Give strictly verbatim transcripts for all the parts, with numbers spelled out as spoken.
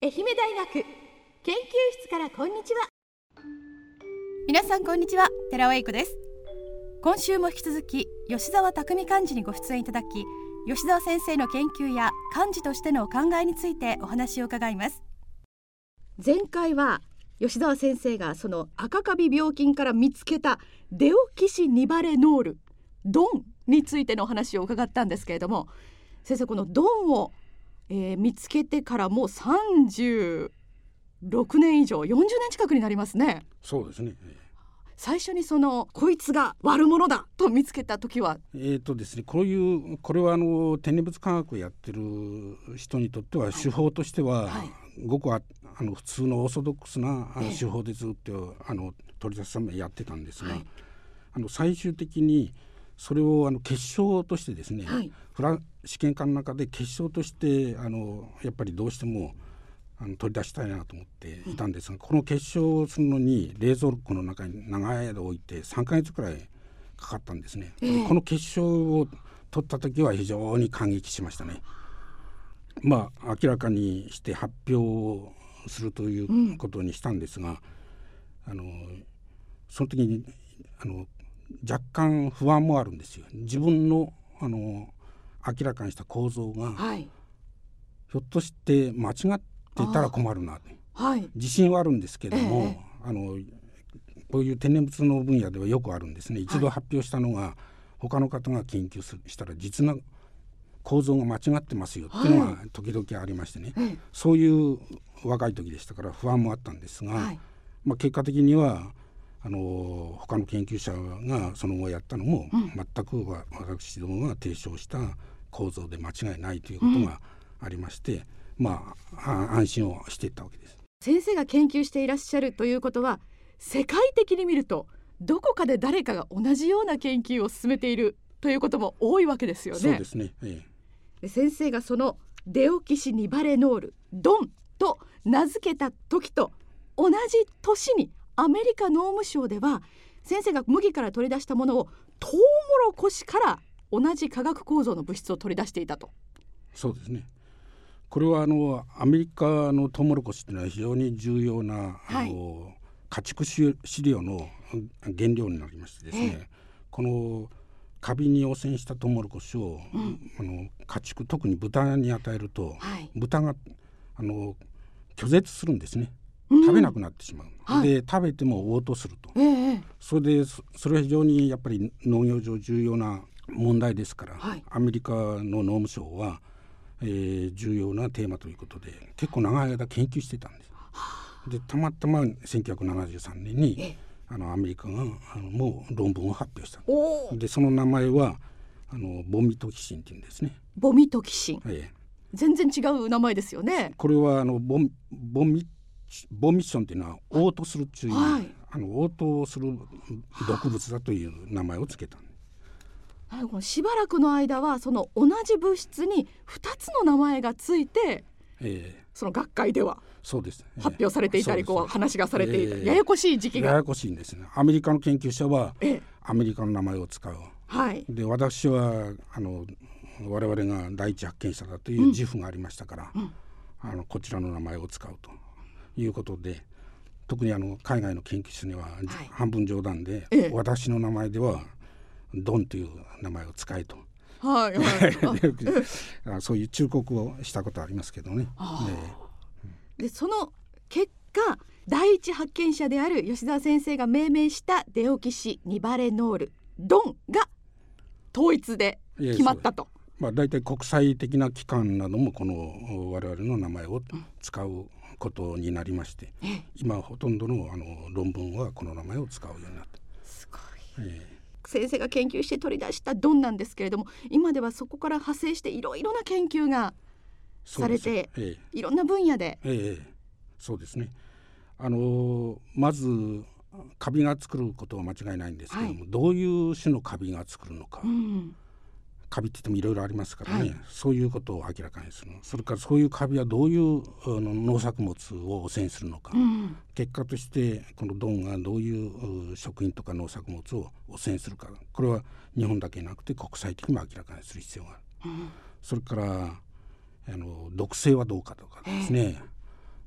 愛媛大学研究室からこんにちは。 皆さんこんにちは、寺尾英子です。今週も引き続き吉澤匠幹事にご出演いただき、吉澤先生の研究や幹事としてのお考えについてお話を伺います。前回は吉澤先生がその赤カビ病菌から見つけたデオキシニバレノールドンについてのお話を伺ったんですけれども、先生、このドンを、えー、見つけてからもうさんじゅうろくねん以上、よんじゅうねん近くになりますね。 そうですね。 最初にそのこいつが悪者だと見つけた時はえーとですね、こういうこれはあの天然物科学をやってる人にとっては手法としては、はい、ごくああの普通のオーソドックスなあの手法でずっとあの取り出すためにやってたんですが、はい、あの最終的にそれをあの結晶としてですね、はい、フラ試験管の中で結晶としてあのやっぱりどうしてもあの取り出したいなと思っていたんですが、うん、この結晶をするのに冷蔵庫の中に長い間置いてさんかげつくらいかかったんですね、えー、この結晶を取った時は非常に感激しましたね。まあ明らかにして発表をするということにしたんですが、うん、あのその時にあの若干不安もあるんですよ。自分の、あの明らかにした構造が、はい、ひょっとして間違っていたら困るな、はい、自信はあるんですけども、えー、あのこういう天然物の分野ではよくあるんですね。一度発表したのが、はい、他の方が研究したら実な構造が間違ってますよっていうのが時々ありましてね、はい、そういう若い時でしたから不安もあったんですが、はい、まあ、結果的にはあの他の研究者がその後やったのも、うん、全く私どもが提唱した構造で間違いないということがありまして、うん、まあ安心をしていったわけです。 先生が研究していらっしゃるということは、世界的に見るとどこかで誰かが同じような研究を進めているということも多いわけですよね。 そうですね、ええ、先生がそのデオキシニバレノールドンと名付けた時と同じ年にアメリカ農務省では先生が麦から取り出したものをトウモロコシから同じ化学構造の物質を取り出していたと。 そうですね。これはあのアメリカのトウモロコシというのは非常に重要な、はい、あの家畜飼料の原料になりましてですね、ええ、このカビに汚染したトウモロコシを、うん、あの家畜特に豚に与えると、はい、豚があの拒絶するんですね。食べなくなってしまう、うん、で食べても嘔吐すると、ええ、それでそれは非常にやっぱり農業上重要な問題ですから、はい、アメリカの農務省は、えー、重要なテーマということで結構長い間研究してたんです。でたまたませんきゅうひゃくななじゅうさんねんに、えあのアメリカがあのもう論文を発表した。でその名前はあのボミトキシンっていうんですね。 ボミトキシン、 ええ、 全然違う名前ですよね。 これはあのボミボミボミッションというのは嘔吐するという、はい、あの嘔吐する毒物だという名前をつけた。 しばらくの間はその同じ物質にふたつの名前がついて、えー、その学会ではそうです、えー、発表されていたり、こう話がされていた、えー、ややこしい時期がややこしいんですね。アメリカの研究者は、えー、アメリカの名前を使う、はい、で私はあの我々が第一発見者だという自負がありましたから、うん、あのこちらの名前を使うということで、特にあの海外の研究者には、はい、半分冗談で、ええ、私の名前ではドンという名前を使えと、はいはい、そういう忠告をしたことありますけどね。 で, でその結果、第一発見者である吉澤先生が命名したデオキシニバレノールドンが統一で決まったと。 まあ、大体国際的な機関などもこの我々の名前を使うことになりまして、うん、今ほとんど の, あの論文はこの名前を使うようになって。 すごい、えー先生が研究して取り出したドンなんですけれども、今ではそこから派生していろいろな研究がされて、ええ、いろんな分野で、 ええ、そうですね。あのまずカビが作ることは間違いないんですけども、はい、どういう種のカビが作るのか、うん、カビって言ってもいろいろありますからね、はい、そういうことを明らかにする。それからそういうカビはどういうあの農作物を汚染するのか、うん、結果としてこのドンがどういう食品とか農作物を汚染するか、これは日本だけなくて国際的にも明らかにする必要がある、うん、それからあの毒性はどうかとかですね、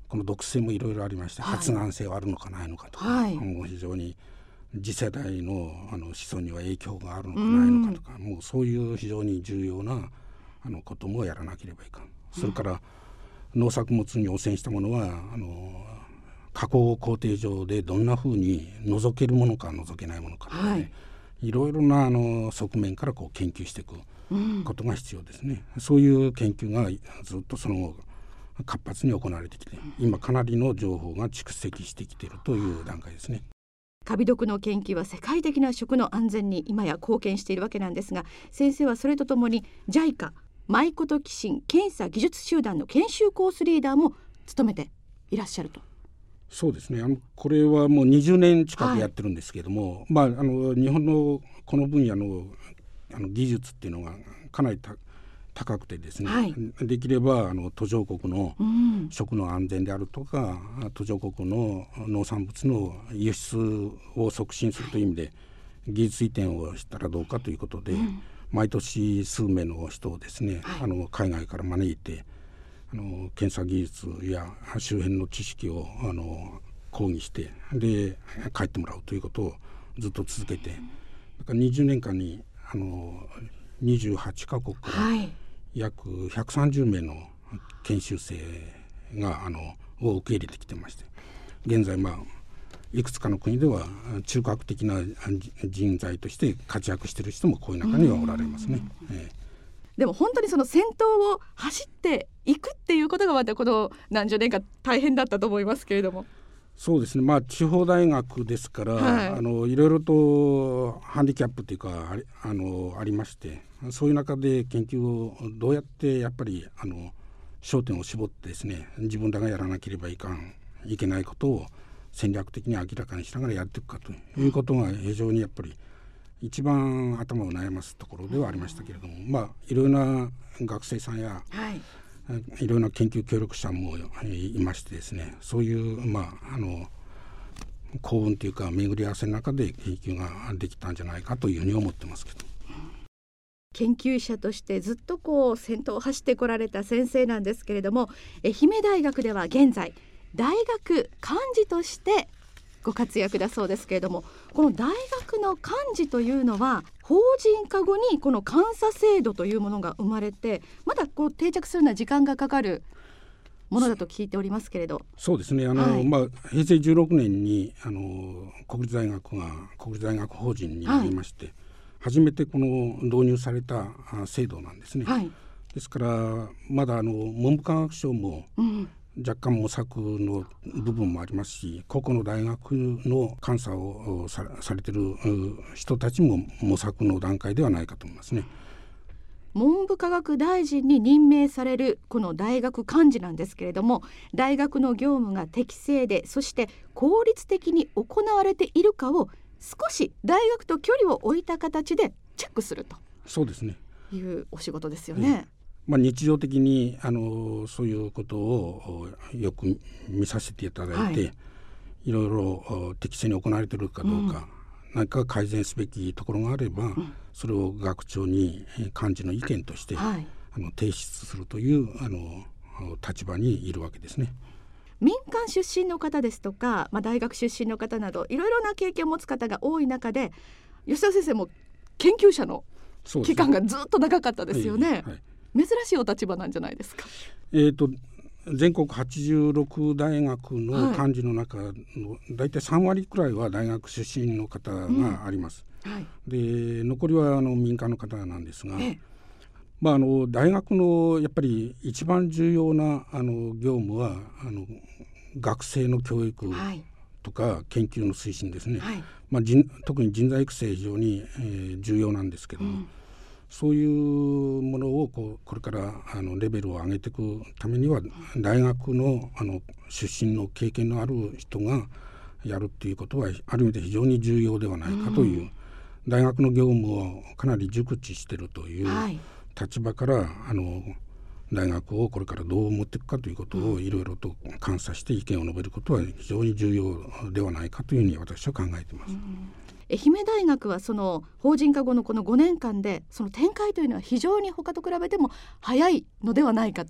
この毒性もいろいろありまして、はい、発がん性はあるのかないのかとか、はい、もう非常に次世代 の, あの子孫には影響があるのかないのかとか、もうそういう非常に重要なあのこともやらなければいかん。それから農作物に汚染したものはあの加工工程上でどんなふうに除けるものか除けないものかとか、ね、はい、いろいろなあの側面からこう研究していくことが必要ですね、うん、そういう研究がずっとその活発に行われてきて、今かなりの情報が蓄積してきているという段階ですね。 カビ毒の研究は世界的な食の安全に今や貢献しているわけなんですが、先生はそれとともに ジャイカ マイコトキシン検査技術集団の研修コースリーダーも務めていらっしゃると。 そうですね、あのこれはもうにじゅうねん近くやってるんですけれども、はい、まあ、あの日本のこの分野 の, あの技術っていうのがかなりた高くてですね、はい、できればあの途上国の食の安全であるとか、うん、途上国の農産物の輸出を促進するという意味で技術移転をしたらどうかということで、うん、毎年数名の人をですね、はい、あの海外から招いてあの検査技術や周辺の知識をあの講義してで帰ってもらうということをずっと続けて、だからにじゅうねんかんにあのにじゅうはちカ国から約ひゃくさんじゅうめいの研修生があのを受け入れてきてまして、現在、まあ、いくつかの国では中核的な人材として活躍している人もこういう中にはおられますね。ええ、 でも本当にその先頭を走っていくっていうことがまたこの何十年か大変だったと思いますけれども。 そうですね、まあ、地方大学ですから、はい、あのいろいろとハンディキャップというか あ, あ, のありまして、そういう中で研究をどうやってやっぱりあの焦点を絞ってですね、自分らがやらなければいかんいけないことを戦略的に明らかにしながらやっていくかということが非常にやっぱり一番頭を悩ますところではありましたけれども、まあ、いろいろな学生さんや、はい、いろいろな研究協力者もいましてですね、そういう、まあ、あの幸運というか巡り合わせの中で研究ができたんじゃないかというふうに思ってますけど、 研究者としてずっとこう先頭を走ってこられた先生なんですけれども、愛媛大学では現在大学幹事としてご活躍だそうですけれども、この大学の幹事というのは法人化後にこの監査制度というものが生まれて、まだこう定着するのは時間がかかるものだと聞いておりますけれど。 そうですね、あの、はい、まあ、へいせいじゅうろくねんにあの国立大学が国立大学法人になりまして、はい、初めてこの導入された制度なんですね、はい、ですからまだあの文部科学省も、うん、若干模索の部分もありますし、個々の大学の監査を さ, されている人たちも模索の段階ではないかと思いますね。 文部科学大臣に任命されるこの大学幹事なんですけれども、大学の業務が適正でそして効率的に行われているかを少し大学と距離を置いた形でチェックすると。 そうですね、 いうお仕事ですよね。 えまあ、日常的にあのそういうことをよく見させていただいて、はい、いろいろ適正に行われているかどうか、うん、何か改善すべきところがあれば、うん、それを学長に幹事の意見として、はい、あの提出するというあの立場にいるわけですね。 民間出身の方ですとか、まあ、大学出身の方などいろいろな経験を持つ方が多い中で、吉田先生も研究者の期間がずっと長かったですよね。はいはい、珍しいお立場なんじゃないですか。 えーと、全国はちじゅうろく大学の幹事の中のだいたいさんわりくらいは大学出身の方があります、うんはい、で残りはあの民間の方なんですが、えまあ、あの大学のやっぱり一番重要なあの業務はあの学生の教育とか研究の推進ですね、はいまあ、人特に人材育成非常に、えー、重要なんですけども、うんそういうものをこうこれからあのレベルを上げていくためには大学 の, あの出身の経験のある人がやるっていうことはある意味で非常に重要ではないかという、うん、大学の業務をかなり熟知しているという立場から、はい、あの大学をこれからどう持っていくかということをいろいろと監査して意見を述べることは非常に重要ではないかというふうに私は考えています。うん愛媛大学はその法人化後のこのごねんかんでその展開というのは非常に他と比べても早いのではないかと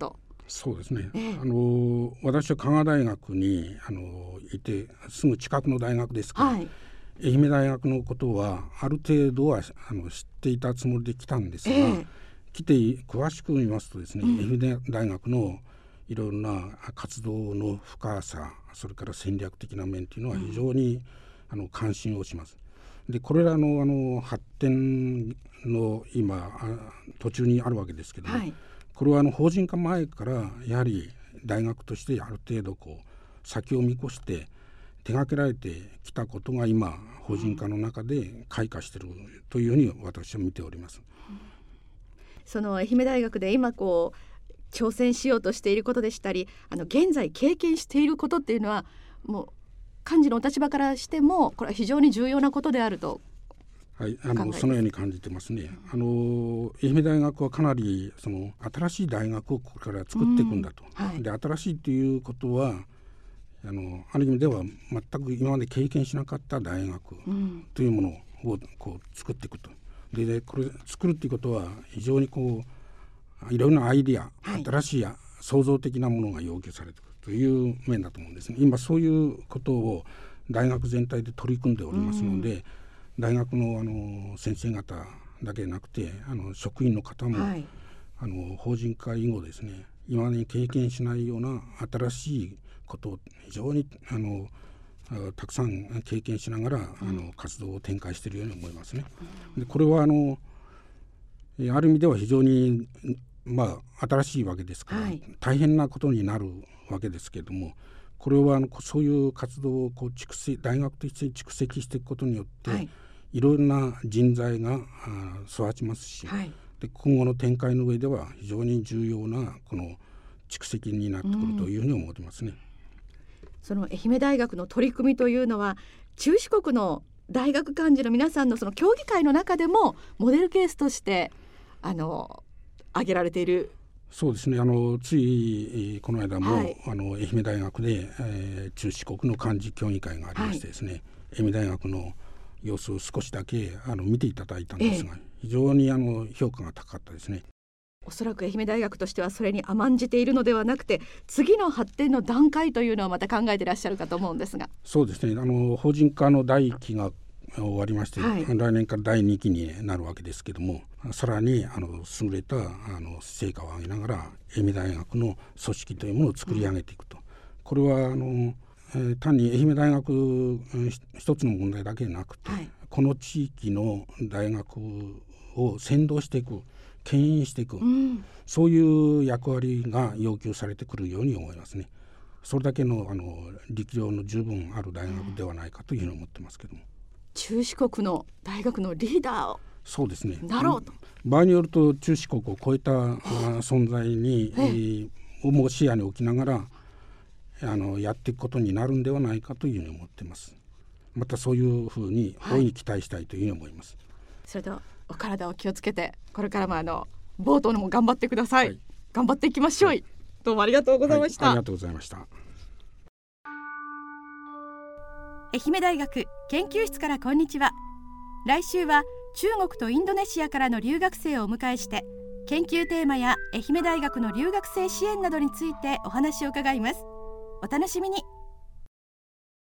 そうですね、 ええ、 あの私は香川大学にあのいてすぐ近くの大学ですから、はい、愛媛大学のことはある程度はあの知っていたつもりで来たんですが、ええ、来て詳しく見ますとですね、うん、愛媛大学のいろんな活動の深さ、それから戦略的な面というのは非常に、うん、あの関心をします。でこれらの、あの発展の今途中にあるわけですけども、はい、これはあの法人化前からやはり大学としてある程度こう先を見越して手掛けられてきたことが今法人化の中で開花しているというふうに私は見ております。 その愛媛大学で今こう挑戦しようとしていることでしたり、あの現在経験していることっていうのはもう幹事のお立場からしてもこれは非常に重要なことであると。 はい、あのそのように感じてますね。あの愛媛大学はかなりその新しい大学をこれから作っていくんだと、うん、はい、で新しいということはあのある意味では全く今まで経験しなかった大学というものをこう作っていくと。で、でこれ作るということは非常にこういろんなアイデア、はい、新しい創造的なものが要求されていくという面だと思うんですね。今そういうことを大学全体で取り組んでおりますので、うん、大学 の, あの先生方だけでなくてあの職員の方も、はい、あの法人化以後ですね、今までに経験しないような新しいことを非常にあのたくさん経験しながら、うん、あの活動を展開しているように思いますね。でこれはあのある意味では非常に、まあ、新しいわけですから、はい、大変なことになるわけですけれども、これはあのそういう活動をこう蓄積大学として蓄積していくことによって、はい、いろんな人材が育ちますし、はい、で今後の展開の上では非常に重要なこの蓄積になってくるというふうに思ってますね。うん、 その愛媛大学の取り組みというのは中四国の大学幹事の皆さんのその協議会の中でもモデルケースとしてあの挙げられている。 そうですね、あのついこの間も、はい、あの愛媛大学で、えー、中四国の幹事協議会がありましてですね、はい、愛媛大学の様子を少しだけあの見ていただいたんですが、ええ、非常にあの評価が高かったですね。 おそらく愛媛大学としてはそれに甘んじているのではなくて、次の発展の段階というのをまた考えていらっしゃるかと思うんですが。 そうですね、あの法人化の第一期が終わりまして、はい、来年からだいにきになるわけですけども、さらにあの優れたあの成果を上げながら愛媛大学の組織というものを作り上げていくと、うん、これはあの、えー、単に愛媛大学一つの問題だけでなくて、はい、この地域の大学を先導していく、牽引していく、うん、そういう役割が要求されてくるように思いますね。それだけ の, あの力量の十分ある大学ではないかというふうに思ってますけども、 中四国の大学のリーダーをそうですね、 なろうと、 場合によると中四国を超えた存在に、えー、をも視野に置きながらあのやっていくことになるんではないかというふうに思っています。またそういうふうに大いに期待したいというふうに思います。はい、 それではお体を気をつけて、これからもあの冒頭のも頑張ってください。はい、頑張っていきましょう。はい、どうもありがとうございました。 はい、ありがとうございました。 愛媛大学研究室からこんにちは。来週は中国とインドネシアからの留学生をお迎えして、研究テーマや愛媛大学の留学生支援などについてお話を伺います。お楽しみに。